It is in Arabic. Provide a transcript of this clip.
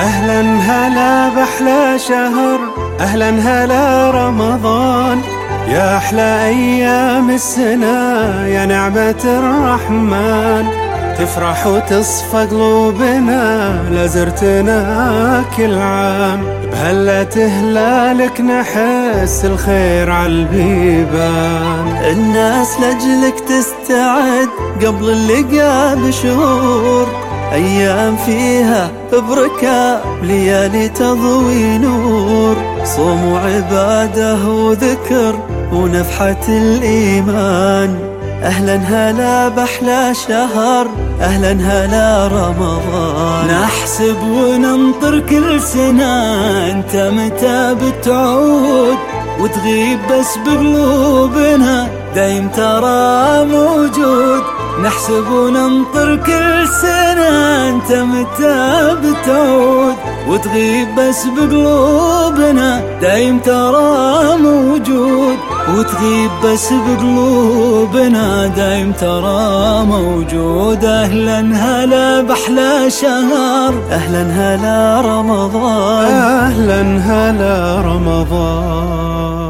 أهلا هلا بأحلى شهر، أهلا هلا رمضان، يا أحلى أيام السنة يا نعمة الرحمن. تفرح وتصفى قلوبنا لزرتنا كل عام، بهلة هلالك نحس الخير عالبيبان. الناس لأجلك تستعد قبل اللقاء بشهور، أيام فيها بركة ليالي تضوي نور، صوم وعبادة وذكر ونفحة الإيمان. أهلا هلا بأحلى شهر، أهلا هلا رمضان. نحسب وننطر كل سنة أنت متى بتعود، وتغيب بس بقلوبنا دايم ترى موجود. نحسب وننطر كل سنة أنت متى بتعود، وتغيب بس بقلوبنا دايم ترى موجود. وتغيب بس بقلوبنا دايم ترى موجود. أهلا هلا بأحلى شهر، أهلا هلا رمضان، أهلا هلا رمضان.